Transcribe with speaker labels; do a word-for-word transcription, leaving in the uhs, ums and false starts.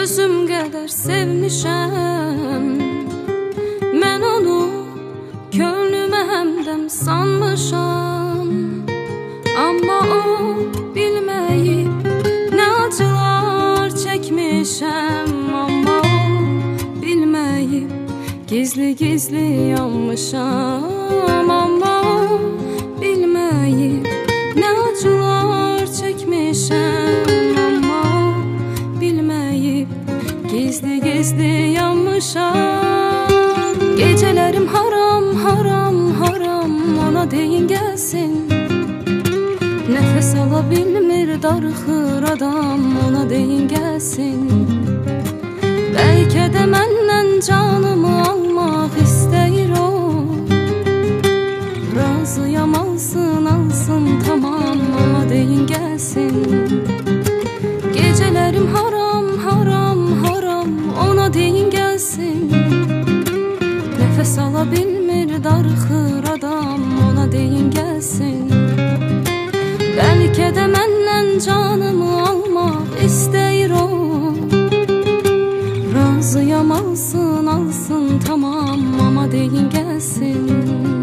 Speaker 1: özüm qədər sevmişəm. Mən onu könlümə həmdəm sanmışam. Amma o bilməyib nə acılar çəkmişəm. Amma o bilməyib gizli-gizli yanmışam. Amma o bilməyib nə acılar çəkmişəm. Amma o bilməyib gizli-gizli yanmışam. Gecələrim haram, haram, haram, ona deyin gəlsin. Nəfəs ala bilmir, darıxır adam, ona deyin gəlsin. Bəlkə də məndən canımı almaq istəyir o. Razıyam, alsın, alsın, tamam, ona deyin gəlsin. Gecələrim haram, haram, haram, ona deyin gəlsin. Nəfəs ala bilmir, darıxır adam, ona deyin gəlsin. Bəlkə də məndən canımı almaq istəyir o. Razıyam, alsın, alsın, tamam, amma deyin gəlsin.